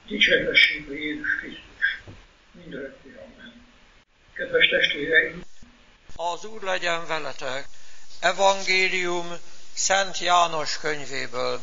Dicsértessék a Jézus Krisztus, mindörökké, amen. Kedves testvéreim! Az Úr legyen veletek! Evangélium Szent János könyvéből.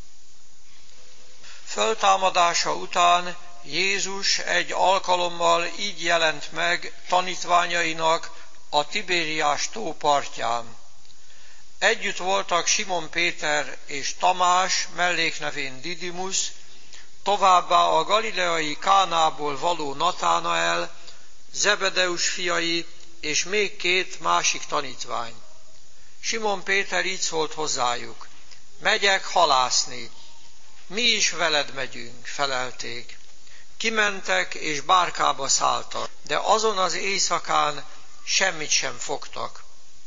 Föltámadása után Jézus egy alkalommal így jelent meg tanítványainak a Tibériás tó partján. Együtt voltak Simon Péter és Tamás, melléknevén Didimusz, továbbá a galileai Kánából való Natánael, Zebedeus fiai és még két másik tanítvány. Simon Péter így szólt hozzájuk: megyek halászni. Mi is veled megyünk, felelték. Kimentek és bárkába szálltak, de azon az éjszakán semmit sem fogtak.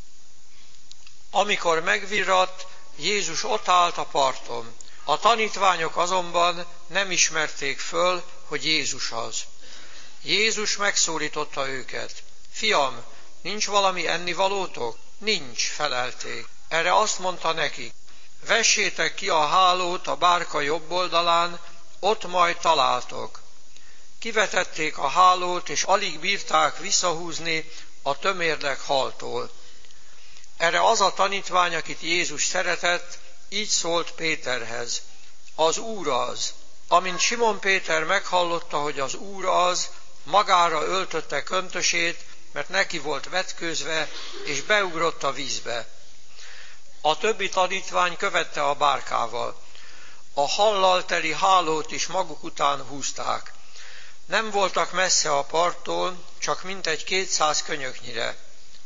Amikor megvirratt, Jézus ott állt a parton. A tanítványok azonban nem ismerték föl, hogy Jézus az. Jézus megszólította őket: fiam, nincs valami ennivalótok? Nincs, felelték. Erre azt mondta nekik: vessétek ki a hálót a bárka jobb oldalán, ott majd találtok. Kivetették a hálót, és alig bírták visszahúzni a tömérlek haltól. Erre az a tanítvány, akit Jézus szeretett, így szólt Péterhez: az Úr az. Amint Simon Péter meghallotta, hogy az Úr az, magára öltötte köntösét, mert neki volt vetkőzve, és beugrott a vízbe. A többi tanítvány követte a bárkával. A hallal teli hálót is maguk után húzták. Nem voltak messze a parttól, csak mintegy 200 könyöknyire.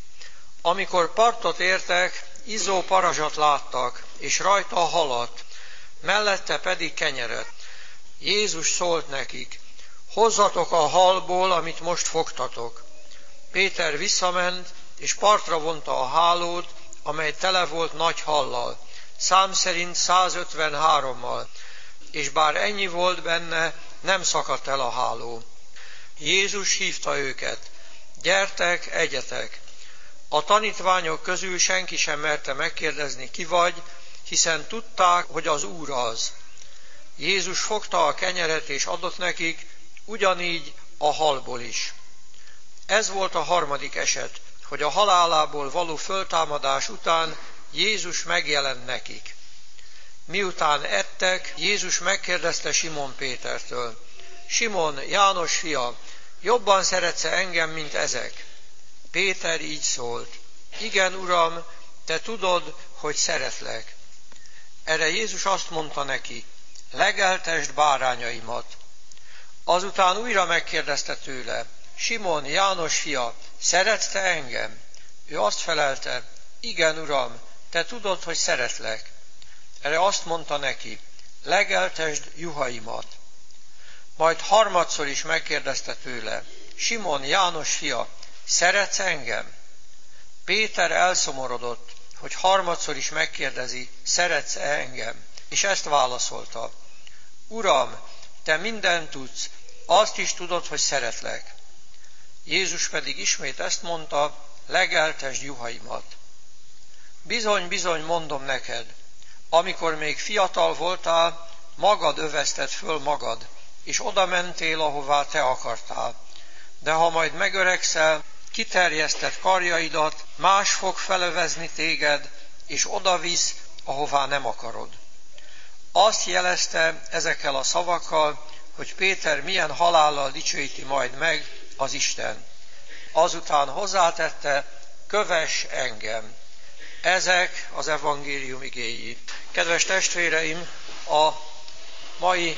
Amikor partot értek, izzó parazsat láttak, és rajta halat, mellette pedig kenyeret. Jézus szólt nekik: hozzatok a halból, amit most fogtatok. Péter visszament, és partra vonta a hálót, amely tele volt nagy hallal, szám szerint 153-mal, és bár ennyi volt benne, nem szakadt el a háló. Jézus hívta őket: gyertek, egyetek. A tanítványok közül senki sem merte megkérdezni, ki vagy, hiszen tudták, hogy az Úr az. Jézus fogta a kenyeret és adott nekik, ugyanígy a halból is. Ez volt a harmadik eset, hogy a halálából való föltámadás után Jézus megjelent nekik. Miután ettek, Jézus megkérdezte Simon Pétertől: Simon, János fia, jobban szeretsz engem, mint ezek? Péter így szólt: igen, Uram, te tudod, hogy szeretlek. Erre Jézus azt mondta neki: legeltesd bárányaimat. Azután újra megkérdezte tőle: Simon, János fia, szeretsz te engem? Ő azt felelte: igen, Uram, te tudod, hogy szeretlek. Erre azt mondta neki: legeltesd juhaimat. Majd harmadszor is megkérdezte tőle: Simon, János fia, szeretsz engem? Péter elszomorodott, hogy harmadszor is megkérdezi: szeretsz-e engem? És ezt válaszolta: Uram, te mindent tudsz, azt is tudod, hogy szeretlek. Jézus pedig ismét ezt mondta: legeltesd juhaimat. Bizony, bizony, mondom neked, amikor még fiatal voltál, magad övezted föl magad, és oda mentél, ahová te akartál. De ha majd megöregszel, kiterjeszted karjaidat, más fog felövezni téged, és oda visz, ahová nem akarod. Azt jelezte ezekkel a szavakkal, hogy Péter milyen halállal dicsőíti majd meg az Isten. Azután hozzátette: kövess engem. Ezek az evangélium igéi. Kedves testvéreim, a mai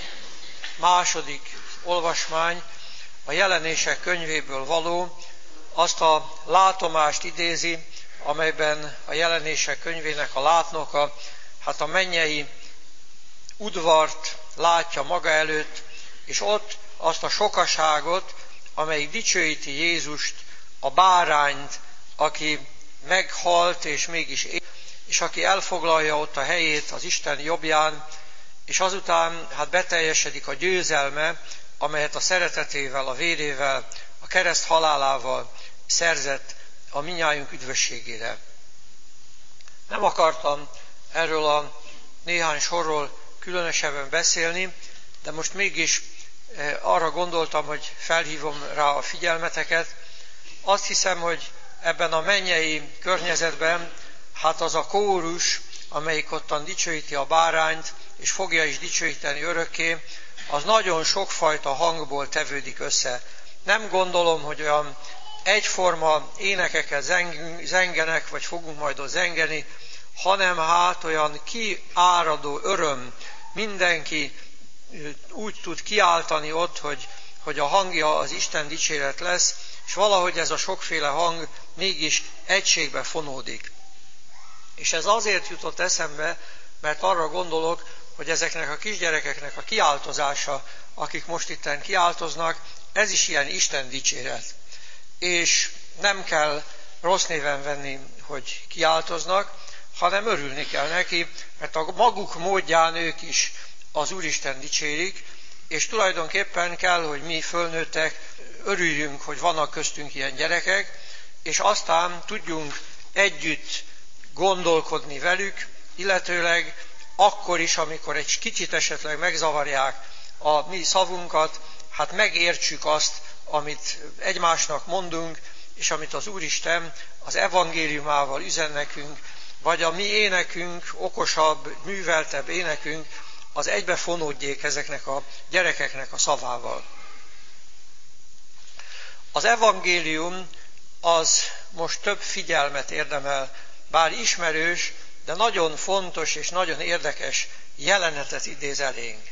második olvasmány a Jelenések könyvéből való, azt a látomást idézi, amelyben a Jelenések könyvének a látnoka a mennyei udvart látja maga előtt, és ott azt a sokaságot, amelyik dicsőíti Jézust, a bárányt, aki meghalt és mégis él, és aki elfoglalja ott a helyét az Isten jobbján, és azután beteljesedik a győzelme, amelyet a szeretetével, a vérével, a kereszt halálával szerzett a mindnyájunk üdvösségére. Nem akartam erről a néhány sorról különösebben beszélni, de most mégis arra gondoltam, hogy felhívom rá a figyelmeteket. Azt hiszem, hogy ebben a mennyei környezetben, hát az a kórus, amelyik ottan dicsőíti a bárányt, és fogja is dicsőíteni örökké, az nagyon sokfajta hangból tevődik össze. Nem gondolom, hogy olyan egyforma énekeket zengenek, vagy fogunk majd ott zengeni, hanem hát olyan kiáradó öröm, mindenki úgy tud kiáltani ott, hogy a hangja az Isten dicséret lesz, és valahogy ez a sokféle hang mégis egységbe fonódik. És ez azért jutott eszembe, mert arra gondolok, hogy ezeknek a kisgyerekeknek a kiáltozása, akik most itten kiáltoznak, ez is ilyen Isten dicséret. És nem kell rossz néven venni, hogy kiáltoznak, hanem örülni kell neki, mert a maguk módján ők is az Úristen dicsérik, és tulajdonképpen kell, hogy mi fölnőttek örüljünk, hogy vannak köztünk ilyen gyerekek, és aztán tudjunk együtt gondolkodni velük, illetőleg akkor is, amikor egy kicsit esetleg megzavarják a mi szavunkat, hát megértsük azt, amit egymásnak mondunk, és amit az Úristen az evangéliumával üzen nekünk, vagy a mi énekünk, okosabb, műveltebb énekünk, az egybefonódjék ezeknek a gyerekeknek a szavával. Az evangélium az most több figyelmet érdemel, bár ismerős, de nagyon fontos és nagyon érdekes jelenetet idéz elénk.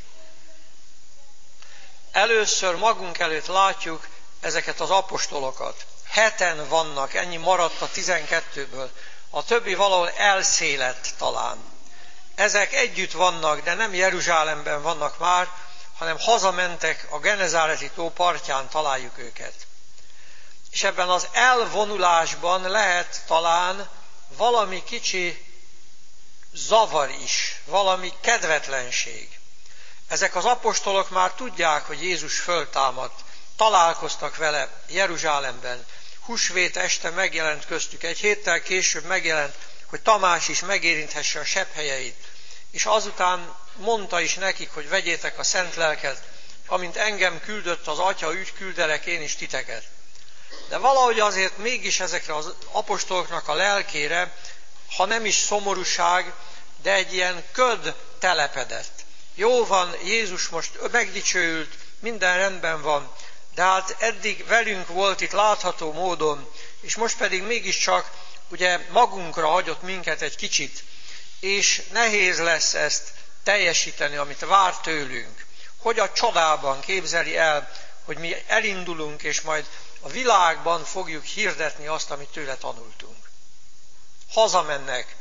Először magunk előtt látjuk ezeket az apostolokat. 7 vannak, ennyi maradt a 12-ből. A többi valahol elszélett talán. Ezek együtt vannak, de nem Jeruzsálemben vannak már, hanem hazamentek, a Genezáreti tó partján találjuk őket. És ebben az elvonulásban lehet talán valami kicsi zavar is, valami kedvetlenség. Ezek az apostolok már tudják, hogy Jézus föltámadt, találkoztak vele Jeruzsálemben. Húsvét este megjelent köztük, egy héttel később megjelent, hogy Tamás is megérinthesse a sebhelyeit. És azután mondta is nekik, hogy vegyétek a szent lelket, amint engem küldött az Atya, úgy küldelek én is titeket. De valahogy azért mégis ezekre az apostoloknak a lelkére, ha nem is szomorúság, de egy ilyen köd telepedett. Jó van, Jézus most megdicsőült, minden rendben van, de hát eddig velünk volt itt látható módon, és most pedig mégiscsak ugye magunkra hagyott minket egy kicsit, és nehéz lesz ezt teljesíteni, amit vár tőlünk. Hogy a csodában képzeli el, hogy mi elindulunk, és majd a világban fogjuk hirdetni azt, amit tőle tanultunk. Hazamennek,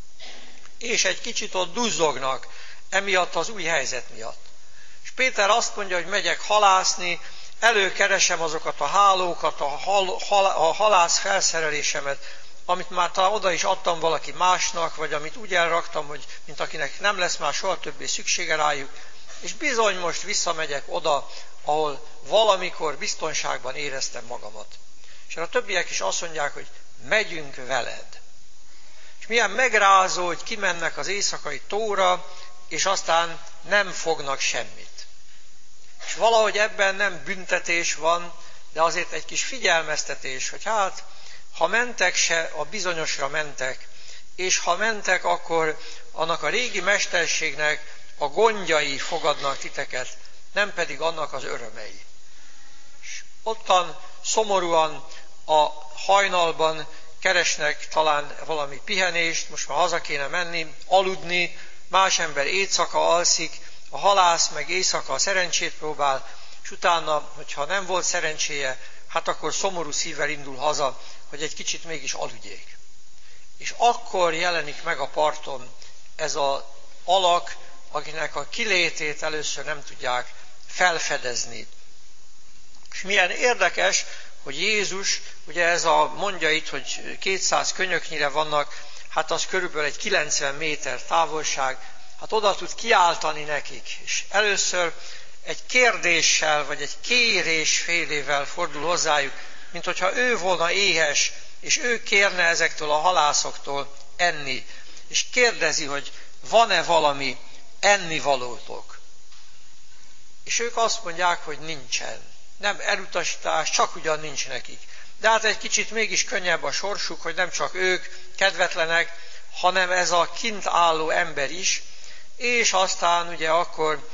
és egy kicsit ott duzzognak, emiatt az új helyzet miatt. És Péter azt mondja, hogy megyek halászni, előkeresem azokat a hálókat, a halász felszerelésemet, amit már talán oda is adtam valaki másnak, vagy amit úgy elraktam, hogy mint akinek nem lesz már soha többé szüksége rájuk, és bizony most visszamegyek oda, ahol valamikor biztonságban éreztem magamat. És a többiek is azt mondják, hogy megyünk veled. És milyen megrázó, hogy kimennek az éjszakai tóra, és aztán nem fognak semmit. És valahogy ebben nem büntetés van, de azért egy kis figyelmeztetés, hogy hát, ha mentek se, a bizonyosra mentek, és ha mentek, akkor annak a régi mesterségnek a gondjai fogadnak titeket, nem pedig annak az örömei. És ottan szomorúan a hajnalban keresnek talán valami pihenést, most már haza kéne menni, aludni, más ember éjszaka alszik, a halász meg éjszaka a szerencsét próbál, és utána, hogyha nem volt szerencséje, hát akkor szomorú szívvel indul haza, hogy egy kicsit mégis aludjék. És akkor jelenik meg a parton ez az alak, akinek a kilétét először nem tudják felfedezni. És milyen érdekes, hogy Jézus, ugye ez a mondja itt, hogy 200 könyöknyire vannak, hát az körülbelül egy 90 méter távolság, hát oda tud kiáltani nekik. És először egy kérdéssel, vagy egy kérésfélével fordul hozzájuk, mint hogyha ő volna éhes, és ő kérne ezektől a halászoktól enni. És kérdezi, hogy van-e valami ennivalótok. És ők azt mondják, hogy nincsen. Nem elutasítás, csak ugyan nincs nekik. De hát egy kicsit mégis könnyebb a sorsuk, hogy nem csak ők kedvetlenek, hanem ez a kint álló ember is, és aztán ugye akkor,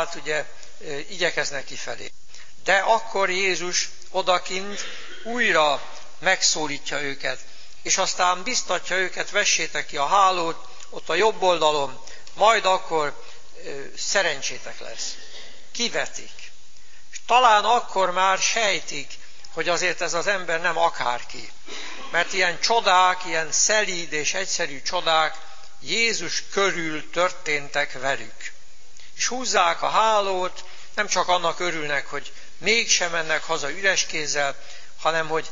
igyekeznek kifelé. De akkor Jézus odakint újra megszólítja őket, és aztán biztatja őket, vessétek ki a hálót, ott a jobb oldalon, majd akkor szerencsétek lesz. Kivetik. És talán akkor már sejtik, hogy azért ez az ember nem akárki. Mert ilyen csodák, ilyen szelíd és egyszerű csodák Jézus körül történtek velük. És húzzák a hálót, nem csak annak örülnek, hogy mégsem mennek haza üres kézzel, hanem hogy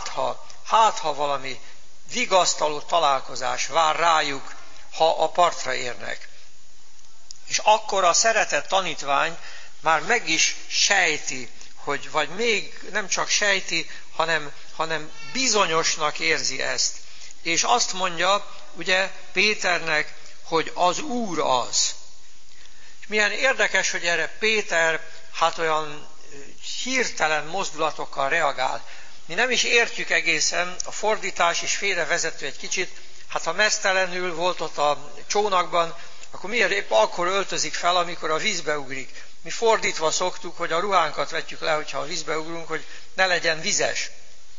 hát ha valami vigasztaló találkozás vár rájuk, ha a partra érnek. És akkor a szeretett tanítvány már meg is sejti, vagy még nem csak sejti, hanem bizonyosnak érzi ezt. És azt mondja, ugye Péternek, hogy az Úr az. És milyen érdekes, hogy erre Péter olyan hirtelen mozdulatokkal reagál. Mi nem is értjük egészen, a fordítás is félrevezető egy kicsit, ha meztelenül volt ott a csónakban, akkor miért épp akkor öltözik fel, amikor a vízbe ugrik. Mi fordítva szoktuk, hogy a ruhánkat vetjük le, hogyha a vízbe ugrunk, hogy ne legyen vizes.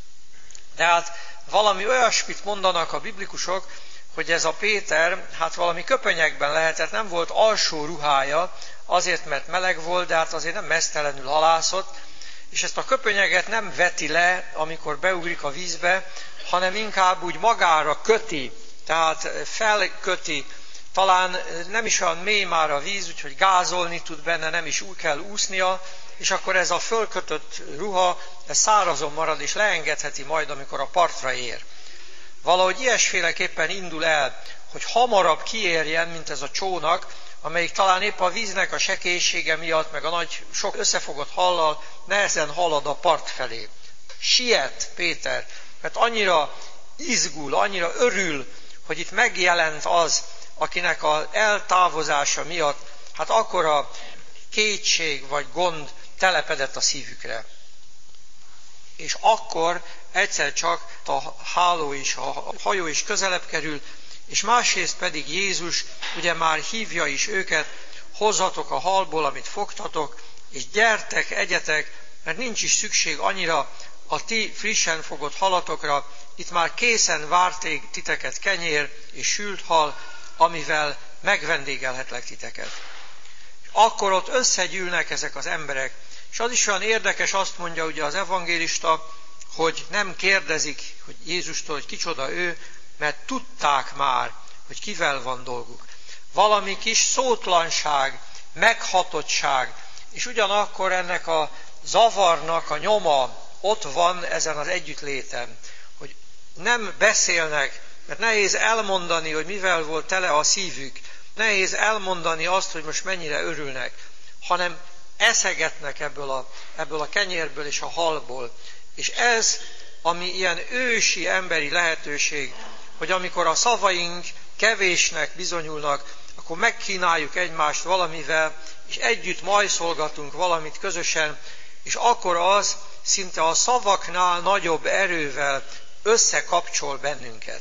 De hát valami olyasmit mondanak a biblikusok, hogy ez a Péter, valami köpenyekben lehetett, nem volt alsó ruhája, azért, mert meleg volt, de hát azért nem meztelenül halászott, és ezt a köpenyeget nem veti le, amikor beugrik a vízbe, hanem inkább úgy magára köti, tehát felköti, talán nem is olyan mély már a víz, úgyhogy gázolni tud benne, nem is úgy kell úsznia, és akkor ez a fölkötött ruha, ez szárazon marad, és leengedheti majd, amikor a partra ér. Valahogy ilyesféleképpen indul el, hogy hamarabb kiérjen, mint ez a csónak, amelyik talán épp a víznek a sekélysége miatt, meg a nagy, sok összefogott hallal nehezen halad a part felé. Siet Péter, mert annyira izgul, annyira örül, hogy itt megjelent az, akinek az eltávozása miatt, akkora kétség vagy gond telepedett a szívükre. És akkor egyszer csak a hajó is közelebb kerül, és másrészt pedig Jézus ugye már hívja is őket, hozzatok a halból, amit fogtatok, és gyertek, egyetek, mert nincs is szükség annyira a ti frissen fogott halatokra, itt már készen várték titeket kenyér és sült hal, amivel megvendégelhetlek titeket. És akkor ott összegyűlnek ezek az emberek, és az is olyan érdekes, azt mondja ugye az evangélista, hogy nem kérdezik hogy Jézustól, hogy kicsoda ő, mert tudták már, hogy kivel van dolguk. Valami kis szótlanság, meghatottság, és ugyanakkor ennek a zavarnak a nyoma ott van ezen az együttléten, hogy nem beszélnek, mert nehéz elmondani, hogy mivel volt tele a szívük, nehéz elmondani azt, hogy most mennyire örülnek, hanem eszegetnek ebből a kenyérből és a halból. És ez, ami ilyen ősi emberi lehetőség, hogy amikor a szavaink kevésnek bizonyulnak, akkor megkínáljuk egymást valamivel, és együtt majszolgatunk valamit közösen, és akkor az szinte a szavaknál nagyobb erővel összekapcsol bennünket.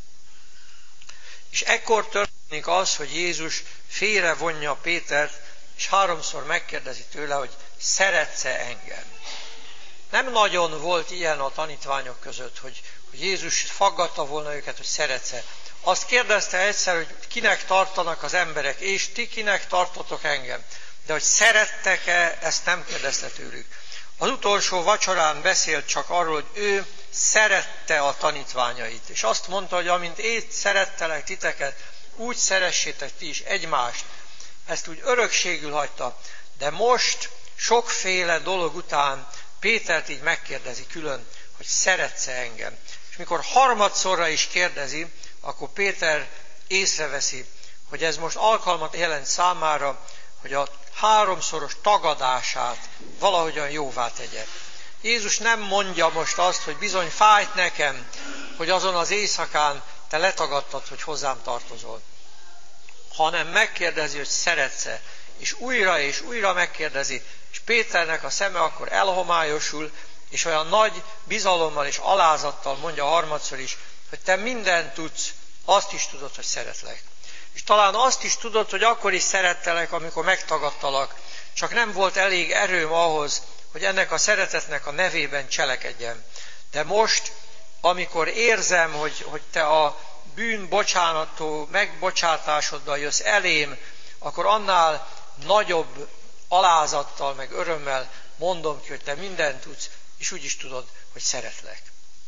És ekkor történik az, hogy Jézus félrevonja Pétert, és 3-szor megkérdezi tőle, hogy szeretsz-e engem. Nem nagyon volt ilyen a tanítványok között, hogy Jézus faggatta volna őket, hogy szeretsz-e. Azt kérdezte egyszer, hogy kinek tartanak az emberek, és ti kinek tartotok engem. De hogy szerettek-e, ezt nem kérdezte tőlük. Az utolsó vacsorán beszélt csak arról, hogy ő szerette a tanítványait. És azt mondta, hogy amint én szerettelek titeket, úgy szeressétek ti is egymást. Ezt úgy örökségül hagyta. De most sokféle dolog után Pétert így megkérdezi külön, hogy szeretsz-e engem. És mikor 3-szorra is kérdezi, akkor Péter észreveszi, hogy ez most alkalmat jelent számára, hogy a 3-szoros tagadását valahogyan jóvá tegye. Jézus nem mondja most azt, hogy bizony fájt nekem, hogy azon az éjszakán te letagadtad, hogy hozzám tartozol, hanem megkérdezi, hogy szeretsz-e. és újra megkérdezi, és Péternek a szeme akkor elhomályosul, és olyan nagy bizalommal és alázattal mondja harmadszor is, hogy te mindent tudsz, azt is tudod, hogy szeretlek. És talán azt is tudod, hogy akkor is szerettelek, amikor megtagadtalak, csak nem volt elég erőm ahhoz, hogy ennek a szeretetnek a nevében cselekedjem. De most, amikor érzem, hogy te a bűn bocsánattól, megbocsátásoddal jössz elém, akkor annál nagyobb alázattal, meg örömmel mondom ki, hogy te mindent tudsz, és úgy is tudod, hogy szeretlek.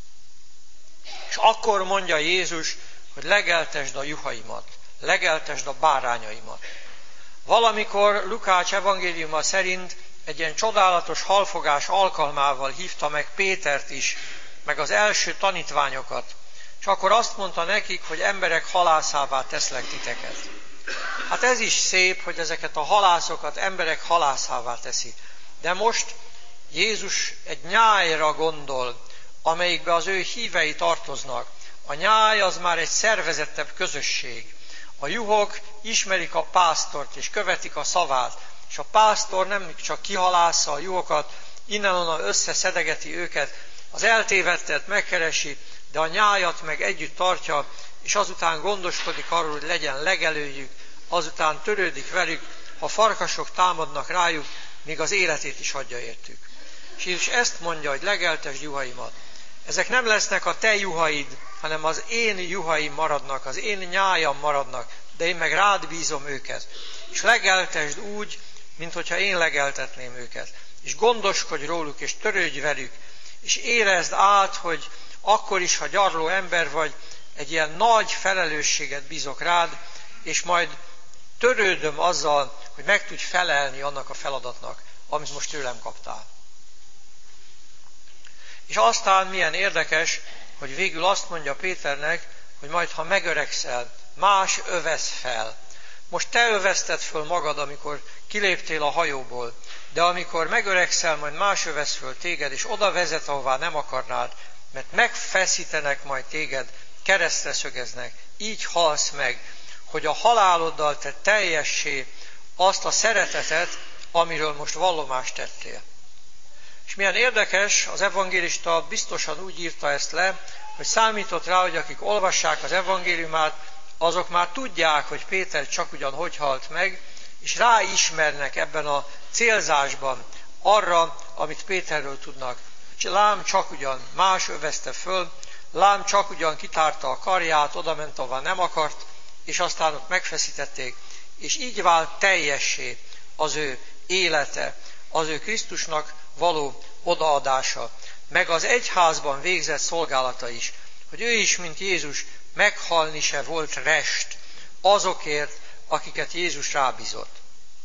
És akkor mondja Jézus, hogy legeltesd a juhaimat, legeltesd a bárányaimat. Valamikor Lukács evangéliuma szerint egy ilyen csodálatos halfogás alkalmával hívta meg Pétert is, meg az első tanítványokat, és akkor azt mondta nekik, hogy emberek halászává teszlek titeket. Hát ez is szép, hogy ezeket a halászokat emberek halászává teszi. De most Jézus egy nyájra gondol, amelyikbe az ő hívei tartoznak. A nyáj az már egy szervezettebb közösség. A juhok ismerik a pásztort és követik a szavát, és a pásztor nem csak kihalásza a juhokat, innen-onnan összeszedegeti őket, az eltévedtet megkeresi, de a nyájat meg együtt tartja, és azután gondoskodik arról, hogy legyen legelőjük, azután törődik velük, ha farkasok támadnak rájuk, míg az életét is adja értük. És Jézus ezt mondja, hogy legeltesd juhaimat. Ezek nem lesznek a te juhaid, hanem az én juhaim maradnak, az én nyájam maradnak, de én meg rád bízom őket. És legeltesd úgy, minthogyha én legeltetném őket. És gondoskodj róluk, és törődj velük, és érezd át, hogy akkor is, ha gyarló ember vagy, egy ilyen nagy felelősséget bízok rád, és majd törődöm azzal, hogy meg tudj felelni annak a feladatnak, amit most tőlem kaptál. És aztán milyen érdekes, hogy végül azt mondja Péternek, hogy majd ha megöregszel, más övesz fel. Most te övezted föl magad, amikor kiléptél a hajóból, de amikor megöregszel, majd más övesz föl téged, és oda vezet, ahová nem akarnád, mert megfeszítenek majd téged, keresztre szögeznek, így halsz meg, hogy a haláloddal te teljessé azt a szeretetet, amiről most vallomást tettél. És milyen érdekes, az evangélista biztosan úgy írta ezt le, hogy számított rá, hogy akik olvassák az evangéliumát, azok már tudják, hogy Péter csak ugyan hogy halt meg, és ráismernek ebben a célzásban arra, amit Péterről tudnak. Lám csak ugyan más övezte föl, lám csak ugyan kitárta a karját, odament, ahová nem akart, és aztán ott megfeszítették, és így vált teljessé az ő élete, az ő Krisztusnak való odaadása, meg az egyházban végzett szolgálata is, hogy ő is, mint Jézus, meghalni se volt rest azokért, akiket Jézus rábízott.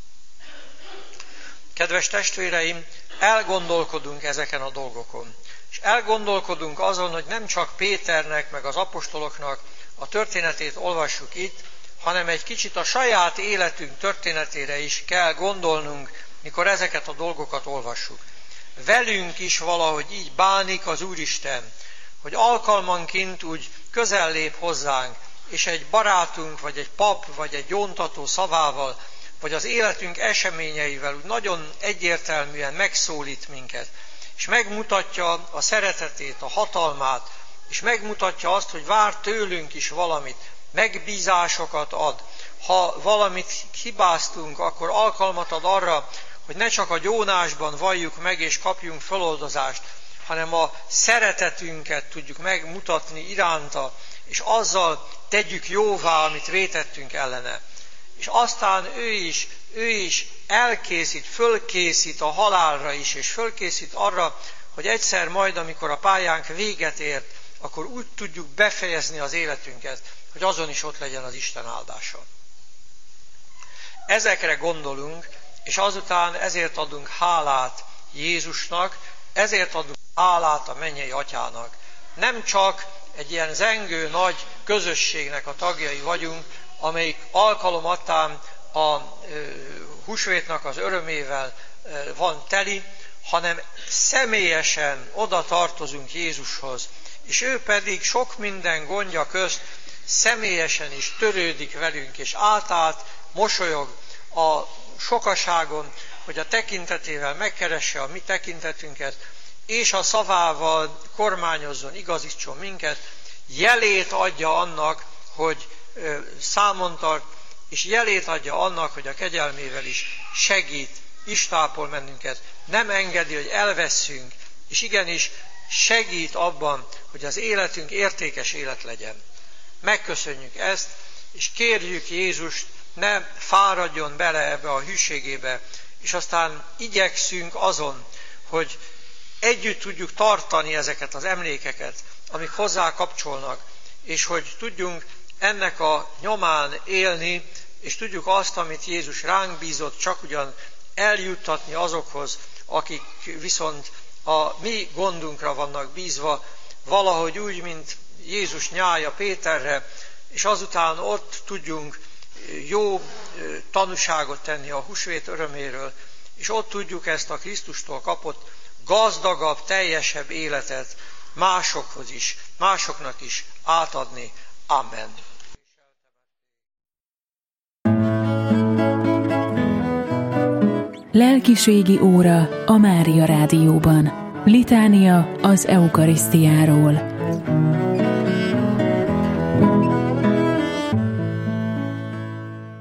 Kedves testvéreim, elgondolkodunk ezeken a dolgokon, és elgondolkodunk azon, hogy nem csak Péternek, meg az apostoloknak a történetét olvassuk itt, hanem egy kicsit a saját életünk történetére is kell gondolnunk, mikor ezeket a dolgokat olvassuk. Velünk is valahogy így bánik az Úristen, hogy alkalmanként úgy közel lép hozzánk, és egy barátunk, vagy egy pap, vagy egy gyóntató szavával, vagy az életünk eseményeivel úgy nagyon egyértelműen megszólít minket, és megmutatja a szeretetét, a hatalmát, és megmutatja azt, hogy vár tőlünk is valamit, megbízásokat ad. Ha valamit hibáztunk, akkor alkalmat ad arra, hogy ne csak a gyónásban valljuk meg és kapjunk föloldozást, hanem a szeretetünket tudjuk megmutatni iránta, és azzal tegyük jóvá, amit vétettünk ellene. És aztán ő is elkészít, fölkészít a halálra is, és fölkészít arra, hogy egyszer majd, amikor a pályánk véget ért, akkor úgy tudjuk befejezni az életünket, hogy azon is ott legyen az Isten áldása. Ezekre gondolunk, és azután ezért adunk hálát Jézusnak, ezért adunk hálát a mennyei Atyának. Nem csak egy ilyen zengő nagy közösségnek a tagjai vagyunk, amelyik alkalomattán a húsvétnak az örömével van teli, hanem személyesen oda tartozunk Jézushoz, és ő pedig sok minden gondja közt személyesen is törődik velünk, és átállt mosolyog a sokaságon, hogy a tekintetével megkeresse a mi tekintetünket, és a szavával kormányozzon, igazítson minket, jelét adja annak, hogy számon tart, és jelét adja annak, hogy a kegyelmével is segít, is tápol bennünket, nem engedi, hogy elvesszünk, és igenis segít abban, hogy az életünk értékes élet legyen. Megköszönjük ezt, és kérjük Jézust, ne fáradjon bele ebbe a hűségébe, és aztán igyekszünk azon, hogy együtt tudjuk tartani ezeket az emlékeket, amik hozzá kapcsolnak, és hogy tudjunk ennek a nyomán élni, és tudjuk azt, amit Jézus ránk bízott, csak ugyan eljuttatni azokhoz, akik viszont a mi gondunkra vannak bízva, valahogy úgy, mint Jézus nyája Péterre, és azután ott tudjunk jó tanúságot tenni a húsvét öröméről, és ott tudjuk ezt a Krisztustól kapott gazdagabb, teljesebb életet másokhoz is, másoknak is átadni. Amen. Lelkiségi óra a Mária Rádióban. Litánia az Eukarisztiáról.